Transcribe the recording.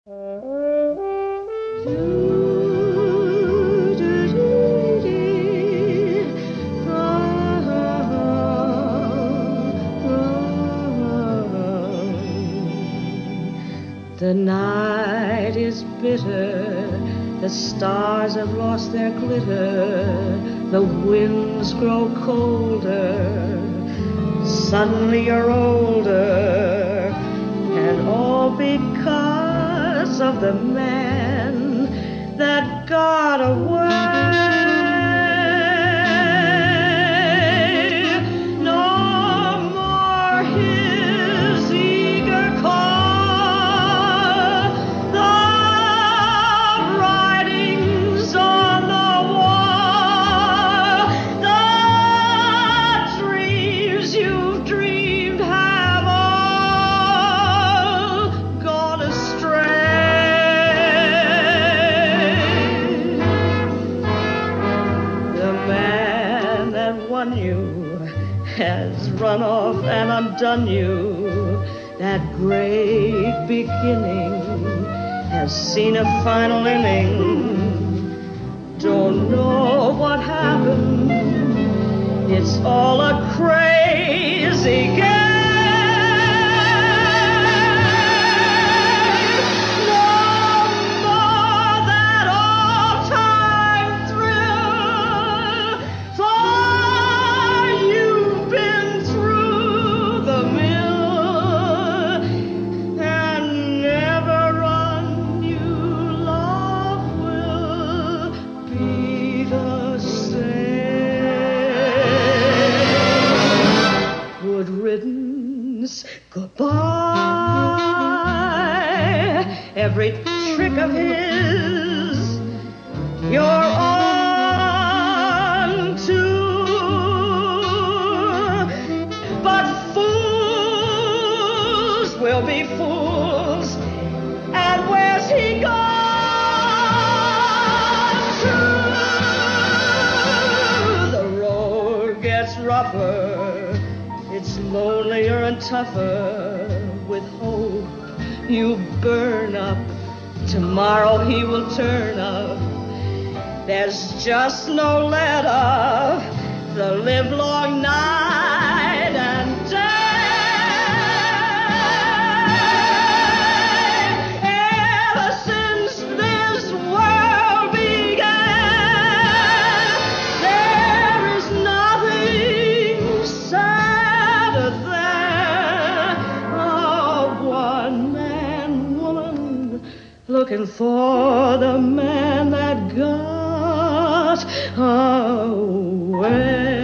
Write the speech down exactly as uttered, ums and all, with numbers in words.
The night is bitter, the stars have lost their glitter, the winds grow colder, suddenly you're older, and all because of the man that got away. You has run off and undone you. That great beginning has seen a final inning. Don't know what happened. It's all a crazy game. Goodbye. Every trick of his you're on to, but fools will be fools, and where's he gone to? The road gets rougher, it's lonelier and tougher. With hope you burn up, tomorrow he will turn up. There's just no let up, the livelong night and day. Ever since this world began, there is nothing sadder than a one-man woman looking for the man that got away.